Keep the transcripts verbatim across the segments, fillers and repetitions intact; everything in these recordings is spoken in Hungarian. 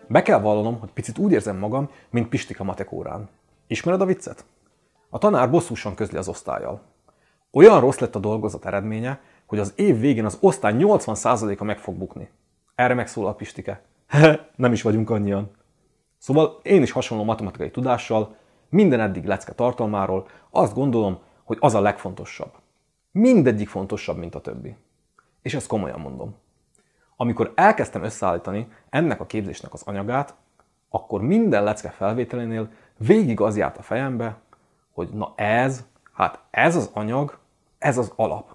be kell vallanom, hogy picit úgy érzem magam, mint Pistika matek órán. Ismered a viccet? A tanár bosszúsan közli az osztállyal. Olyan rossz lett a dolgozat eredménye, hogy az év végén az osztály nyolcvan százaléka meg fog bukni. Erre megszólal Pistike. Nem is vagyunk annyian. Szóval én is hasonló matematikai tudással, minden eddig lecke tartalmáról azt gondolom, hogy az a legfontosabb. Mindegyik fontosabb, mint a többi. És ezt komolyan mondom. Amikor elkezdtem összeállítani ennek a képzésnek az anyagát, akkor minden lecke felvételénél végig az járt a fejembe, hogy na ez, hát ez az anyag, ez az alap.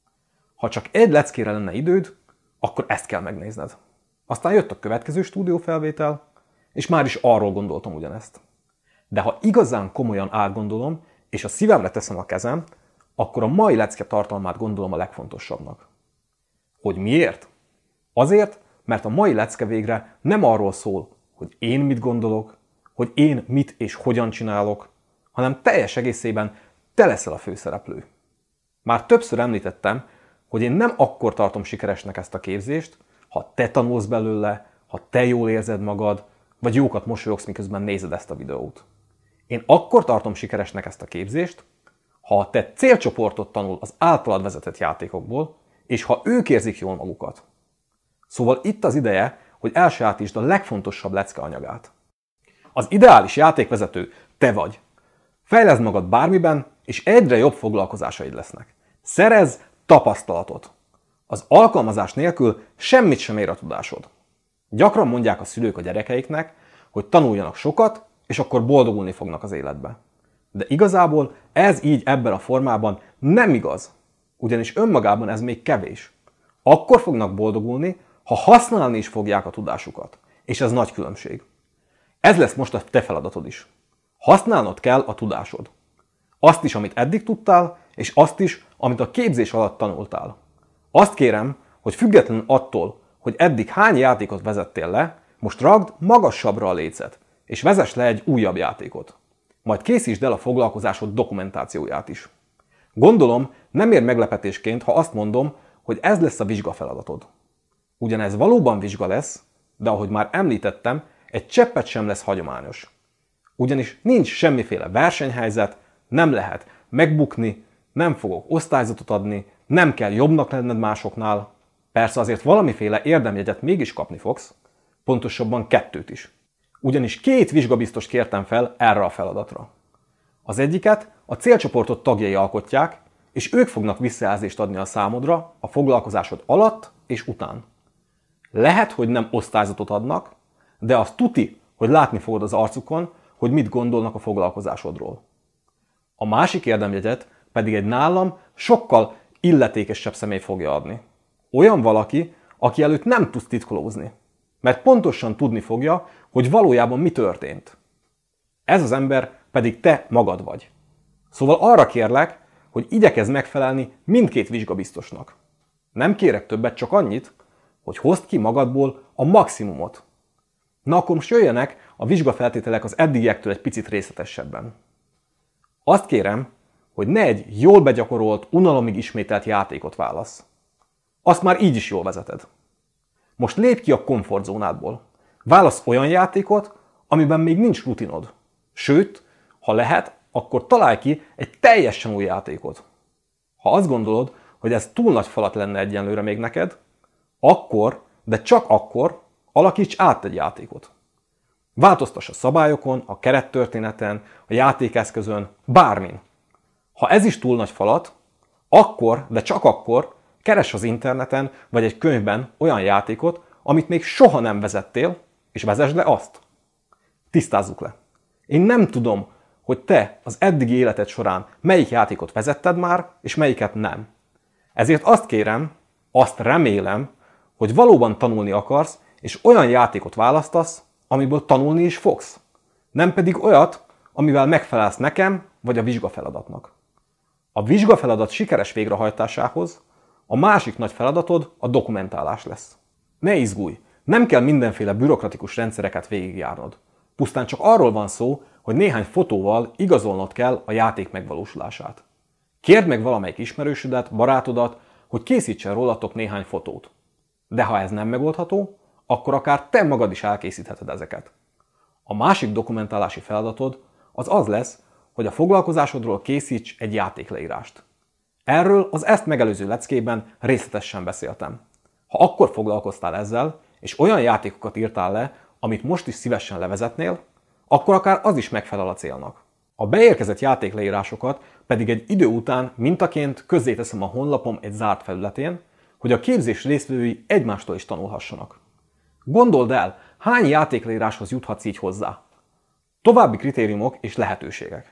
Ha csak egy leckére lenne időd, akkor ezt kell megnézned. Aztán jött a következő stúdiófelvétel, és már is arról gondoltam ugyanezt. De ha igazán komolyan átgondolom, és a szívemre teszem a kezem, akkor a mai lecke tartalmát gondolom a legfontosabbnak. Hogy miért? Azért, mert a mai lecke végre nem arról szól, hogy én mit gondolok, hogy én mit és hogyan csinálok, hanem teljes egészében te leszel a főszereplő. Már többször említettem, hogy én nem akkor tartom sikeresnek ezt a képzést, ha te tanulsz belőle, ha te jól érzed magad, vagy jókat mosolyogsz, miközben nézed ezt a videót. Én akkor tartom sikeresnek ezt a képzést, ha a te célcsoportot tanul az általad vezetett játékokból, és ha ők érzik jól magukat. Szóval itt az ideje, hogy elsajátítsd a legfontosabb lecke anyagát. Az ideális játékvezető te vagy. Fejleszd magad bármiben, és egyre jobb foglalkozásaid lesznek. Szerezz tapasztalatot. Az alkalmazás nélkül semmit sem ér a tudásod. Gyakran mondják a szülők a gyerekeiknek, hogy tanuljanak sokat, és akkor boldogulni fognak az életbe. De igazából ez így ebben a formában nem igaz, ugyanis önmagában ez még kevés. Akkor fognak boldogulni, ha használni is fogják a tudásukat. És ez nagy különbség. Ez lesz most a te feladatod is. Használnod kell a tudásod. Azt is, amit eddig tudtál, és azt is, amit a képzés alatt tanultál. Azt kérem, hogy függetlenül attól, hogy eddig hány játékot vezettél le, most ragd magasabbra a lécet, és vezess le egy újabb játékot. Majd készítsd el a foglalkozásod dokumentációját is. Gondolom, nem ér meglepetésként, ha azt mondom, hogy ez lesz a vizsgafeladatod. Ugyanez valóban vizsga lesz, de ahogy már említettem, egy cseppet sem lesz hagyományos. Ugyanis nincs semmiféle versenyhelyzet, nem lehet megbukni, nem fogok osztályzatot adni, nem kell jobbnak lenned másoknál. Persze azért valamiféle érdemjegyet mégis kapni fogsz, pontosabban kettőt is. Ugyanis két vizsgabiztost kértem fel erre a feladatra. Az egyiket a célcsoportot tagjai alkotják, és ők fognak visszajelzést adni a számodra a foglalkozásod alatt és után. Lehet, hogy nem osztályzatot adnak, de az tuti, hogy látni fogod az arcukon, hogy mit gondolnak a foglalkozásodról. A másik érdemjegyet pedig egy nálam sokkal illetékesebb személy fogja adni. Olyan valaki, aki előtt nem tudsz titkolózni, mert pontosan tudni fogja, hogy valójában mi történt. Ez az ember pedig te magad vagy. Szóval arra kérlek, hogy igyekezz megfelelni mindkét vizsgabiztosnak. Nem kérek többet, csak annyit, hogy hozd ki magadból a maximumot. Na akkor most jöjjenek a vizsgafeltételek az eddigiektől egy picit részletesebben. Azt kérem, hogy ne egy jól begyakorolt, unalomig ismételt játékot válasz. Azt már így is jól vezeted. Most lépj ki a komfortzónádból. Válasz olyan játékot, amiben még nincs rutinod. Sőt, ha lehet, akkor találj ki egy teljesen új játékot. Ha azt gondolod, hogy ez túl nagy falat lenne egyenlőre még neked, akkor, de csak akkor alakíts át egy játékot. Változtass a szabályokon, a kerettörténeten, a játékeszközön, bármin. Ha ez is túl nagy falat, akkor, de csak akkor keress az interneten vagy egy könyvben olyan játékot, amit még soha nem vezettél, és vezesd le azt. Tisztázzuk le. Én nem tudom, hogy te az eddigi életed során melyik játékot vezetted már, és melyiket nem. Ezért azt kérem, azt remélem, hogy valóban tanulni akarsz, és olyan játékot választasz, amiből tanulni is fogsz. Nem pedig olyat, amivel megfelelsz nekem, vagy a vizsgafeladatnak. A vizsgafeladat sikeres végrehajtásához a másik nagy feladatod a dokumentálás lesz. Ne izgulj, nem kell mindenféle bürokratikus rendszereket végigjárnod. Pusztán csak arról van szó, hogy néhány fotóval igazolnod kell a játék megvalósulását. Kérd meg valamelyik ismerősödet, barátodat, hogy készítsen rólatok néhány fotót. De ha ez nem megoldható, akkor akár te magad is elkészítheted ezeket. A másik dokumentálási feladatod az az lesz, hogy a foglalkozásodról készíts egy játékleírást. Erről az ezt megelőző leckében részletesen beszéltem. Ha akkor foglalkoztál ezzel, és olyan játékokat írtál le, amit most is szívesen levezetnél, akkor akár az is megfelel a célnak. A beérkezett játékleírásokat pedig egy idő után mintaként közzéteszem a honlapom egy zárt felületén, hogy a képzés résztvevői egymástól is tanulhassanak. Gondold el, hány játékleíráshoz juthatsz így hozzá. További kritériumok és lehetőségek.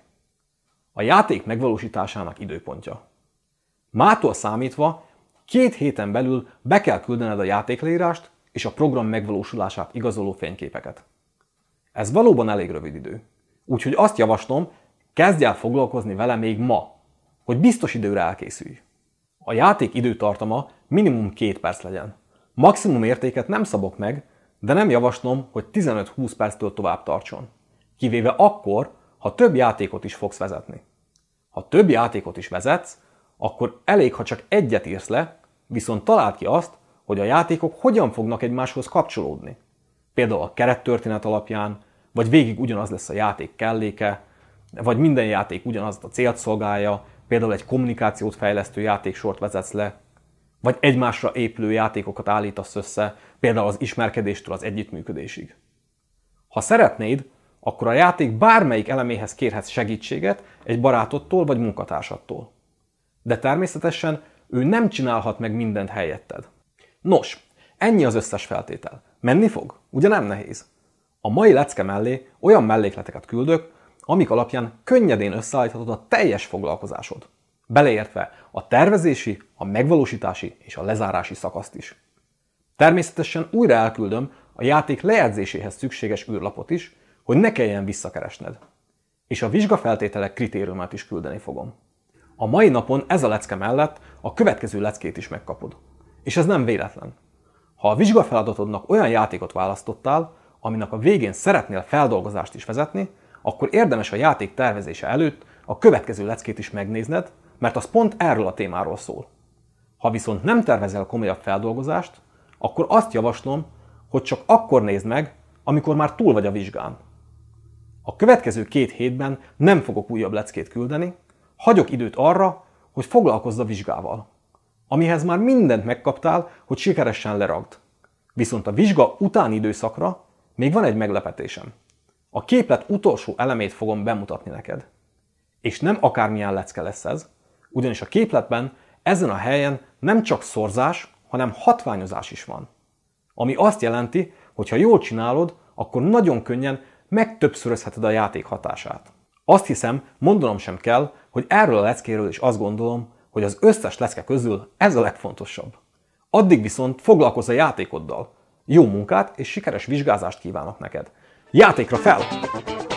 A játék megvalósításának időpontja. Mától számítva két héten belül be kell küldened a játékleírást és a program megvalósulását igazoló fényképeket. Ez valóban elég rövid idő. Úgyhogy azt javaslom, kezdj el foglalkozni vele még ma, hogy biztos időre elkészülj. A játék időtartama minimum két perc legyen. Maximum értéket nem szabok meg, de nem javaslom, hogy tizenöt-húsz perctől tovább tartson. Kivéve akkor, ha több játékot is fogsz vezetni. Ha több játékot is vezetsz, akkor elég, ha csak egyet írsz le, viszont találd ki azt, hogy a játékok hogyan fognak egymáshoz kapcsolódni. Például a kerettörténet alapján, vagy végig ugyanaz lesz a játék kelléke, vagy minden játék ugyanazt a célt szolgálja, például egy kommunikációt fejlesztő játéksort vezetsz le, vagy egymásra épülő játékokat állítasz össze, például az ismerkedéstől az együttműködésig. Ha szeretnéd, akkor a játék bármelyik eleméhez kérhetsz segítséget egy barátodtól vagy munkatársattól. De természetesen ő nem csinálhat meg mindent helyetted. Nos, ennyi az összes feltétel. Menni fog? Ugye nem nehéz? A mai lecke mellé olyan mellékleteket küldök, amik alapján könnyedén összeállíthatod a teljes foglalkozásod. Beleértve a tervezési, a megvalósítási és a lezárási szakaszt is. Természetesen újra elküldöm a játék lejegyzéséhez szükséges űrlapot is, hogy ne kelljen visszakeresned. És a vizsgafeltételek kritériumát is küldeni fogom. A mai napon ez a lecke mellett a következő leckét is megkapod. És ez nem véletlen. Ha a vizsgafeladatodnak olyan játékot választottál, aminek a végén szeretnél feldolgozást is vezetni, akkor érdemes a játék tervezése előtt a következő leckét is megnézned, mert az pont erről a témáról szól. Ha viszont nem tervezel komolyabb feldolgozást, akkor azt javaslom, hogy csak akkor nézd meg, amikor már túl vagy a vizsgán. A következő két hétben nem fogok újabb leckét küldeni, hagyok időt arra, hogy foglalkozz a vizsgával, amihez már mindent megkaptál, hogy sikeresen leragd. Viszont a vizsga utáni időszakra még van egy meglepetésem. A képlet utolsó elemét fogom bemutatni neked. És nem akármilyen lecke lesz ez, ugyanis a képletben ezen a helyen nem csak szorzás, hanem hatványozás is van. Ami azt jelenti, hogy ha jól csinálod, akkor nagyon könnyen megtöbbszörözheted a játék hatását. Azt hiszem, mondanom sem kell, hogy erről a leckéről is azt gondolom, hogy az összes lecke közül ez a legfontosabb. Addig viszont foglalkozz a játékoddal. Jó munkát és sikeres vizsgázást kívánok neked. Játékra fel!